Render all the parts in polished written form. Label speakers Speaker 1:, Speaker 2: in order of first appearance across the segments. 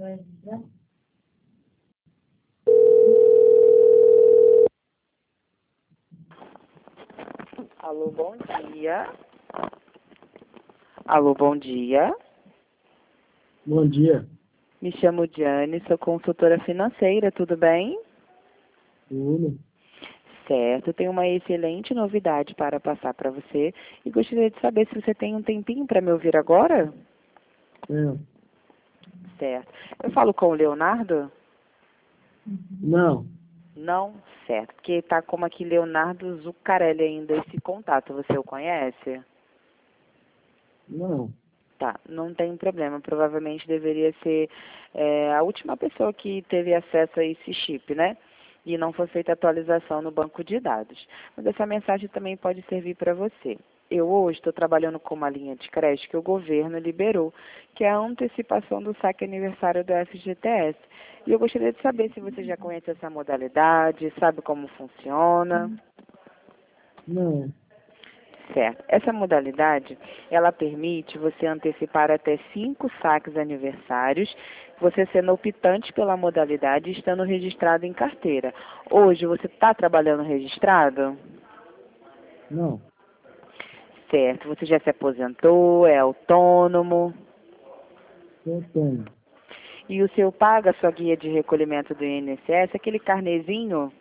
Speaker 1: Alô, bom dia. Alô, bom dia.
Speaker 2: Bom dia.
Speaker 1: Me chamo Diane, sou consultora financeira, tudo bem?
Speaker 2: Tudo.
Speaker 1: Certo, tenho uma excelente novidade para passar para você e gostaria de saber se você tem um tempinho para me ouvir agora?
Speaker 2: É.
Speaker 1: Certo. Eu falo com o Leonardo?
Speaker 2: Não.
Speaker 1: Não? Certo, porque está como aqui Leonardo Zuccarelli ainda esse contato, você o conhece?
Speaker 2: Não.
Speaker 1: Tá, não tem problema, provavelmente deveria ser a última pessoa que teve acesso a esse chip, né? E não foi feita atualização no banco de dados. Mas essa mensagem também pode servir para você. Eu hoje estou trabalhando com uma linha de crédito que o governo liberou, que é a antecipação do saque aniversário do FGTS. E eu gostaria de saber se você já conhece essa modalidade, sabe como funciona.
Speaker 2: Não.
Speaker 1: Certo. Essa modalidade, ela permite você antecipar até 5 saques aniversários, você sendo optante pela modalidade e estando registrado em carteira. Hoje, você está trabalhando registrado?
Speaker 2: Não.
Speaker 1: Certo. Você já se aposentou, é autônomo?
Speaker 2: Eu tenho.
Speaker 1: E o seu paga a sua guia de recolhimento do INSS, aquele carnezinho?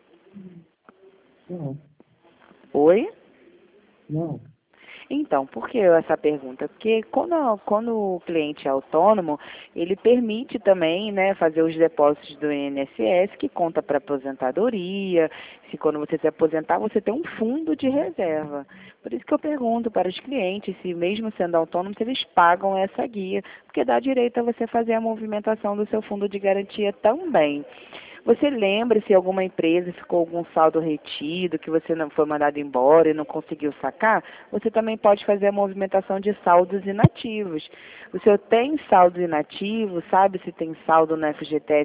Speaker 2: Não.
Speaker 1: Oi?
Speaker 2: Não.
Speaker 1: Então, por que essa pergunta? Porque quando o cliente é autônomo, ele permite também, né, fazer os depósitos do INSS, que conta para aposentadoria, se quando você se aposentar, você tem um fundo de reserva. Por isso que eu pergunto para os clientes, se mesmo sendo autônomos, eles pagam essa guia, porque dá direito a você fazer a movimentação do seu fundo de garantia também. Você lembra se alguma empresa ficou algum saldo retido, que você não foi mandado embora e não conseguiu sacar? Você também pode fazer a movimentação de saldos inativos. O senhor tem saldo inativo, sabe se tem saldo no FGTS